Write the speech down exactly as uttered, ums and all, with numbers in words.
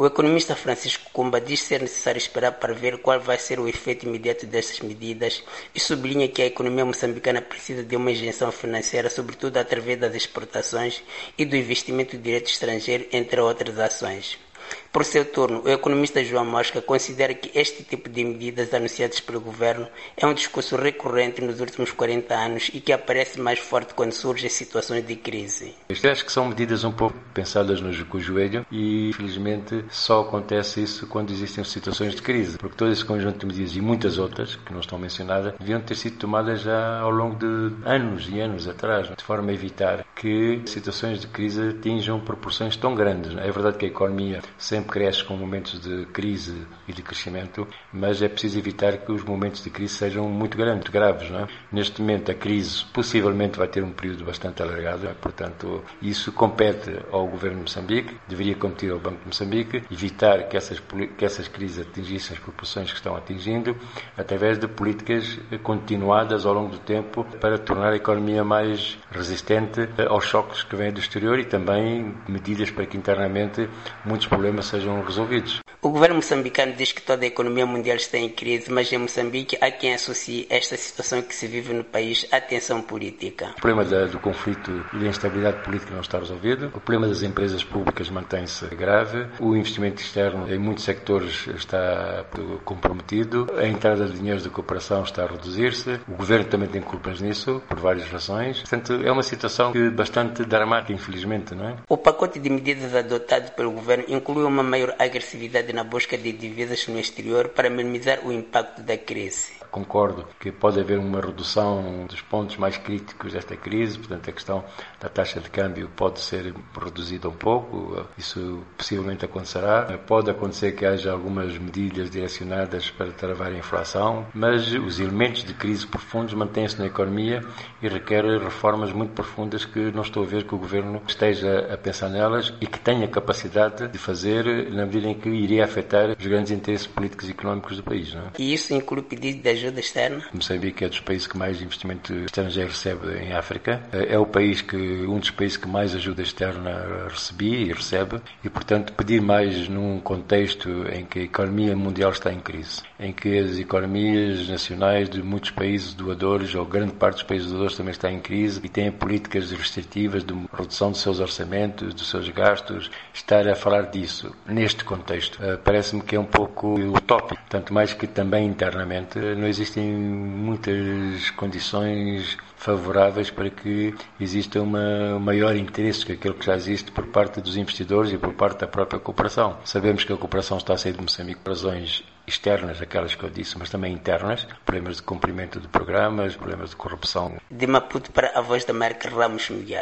O economista Francisco Kumba diz ser necessário esperar para ver qual vai ser o efeito imediato destas medidas e sublinha que a economia moçambicana precisa de uma injeção financeira, sobretudo através das exportações e do investimento direto estrangeiro, entre outras ações. Por seu turno, o economista João Mosca considera que este tipo de medidas anunciadas pelo governo é um discurso recorrente nos últimos quarenta anos e que aparece mais forte quando surgem situações de crise. Eu acho que são medidas um pouco pensadas no, com o joelho e, infelizmente, só acontece isso quando existem situações de crise, porque todo esse conjunto de medidas e muitas outras, que não estão mencionadas, deviam ter sido tomadas já ao longo de anos e anos atrás, de forma a evitar que situações de crise atinjam proporções tão grandes. É verdade que a economia sempre cresce com momentos de crise e de crescimento, mas é preciso evitar que os momentos de crise sejam muito grandes, muito graves. Não é? Neste momento a crise possivelmente vai ter um período bastante alargado, portanto isso compete ao governo de Moçambique, deveria competir ao Banco de Moçambique, evitar que essas, que essas crises atingissem as proporções que estão atingindo, através de políticas continuadas ao longo do tempo para tornar a economia mais resistente aos choques que vêm do exterior e também medidas para que internamente muitos problemas sejam resolvidos. O governo moçambicano diz que toda a economia mundial está em crise, mas em Moçambique há quem associe esta situação que se vive no país à tensão política. O problema da, do conflito e da instabilidade política não está resolvido. O problema das empresas públicas mantém-se grave. O investimento externo em muitos sectores está comprometido. A entrada de dinheiros da cooperação está a reduzir-se. O governo também tem culpas nisso, por várias razões. Portanto, é uma situação bastante dramática, infelizmente, não é? O pacote de medidas adotado pelo governo inclui uma maior agressividade na busca de divisas no exterior para minimizar o impacto da crise. Concordo que pode haver uma redução dos pontos mais críticos desta crise, portanto a questão da taxa de câmbio pode ser reduzida um pouco, isso possivelmente acontecerá. Pode acontecer que haja algumas medidas direcionadas para travar a inflação, mas os elementos de crise profundos mantêm-se na economia e requerem reformas muito profundas que não estou a ver que o Governo esteja a pensar nelas e que tenha capacidade de fazer na medida em que iria afetar os grandes interesses políticos e económicos do país. Não é? E isso inclui pedido de ajuda externa? Moçambique é dos países que mais investimento estrangeiro recebe em África. É o país que, um dos países que mais ajuda externa recebia e recebe e, portanto, pedir mais num contexto em que a economia mundial está em crise, em que as economias nacionais de muitos países doadores, ou grande parte dos países doadores também está em crise e têm políticas restritivas de redução dos seus orçamentos, dos seus gastos, estar a falar disso neste contexto parece-me que é um pouco utópico, tanto mais que também internamente não existem muitas condições favoráveis para que exista um maior interesse que aquele que já existe por parte dos investidores e por parte da própria cooperação. Sabemos que a cooperação está a sair de Moçambique por razões externas, aquelas que eu disse, mas também internas, problemas de cumprimento de programas, problemas de corrupção. De Maputo para a Voz da América, Ramos Miguel.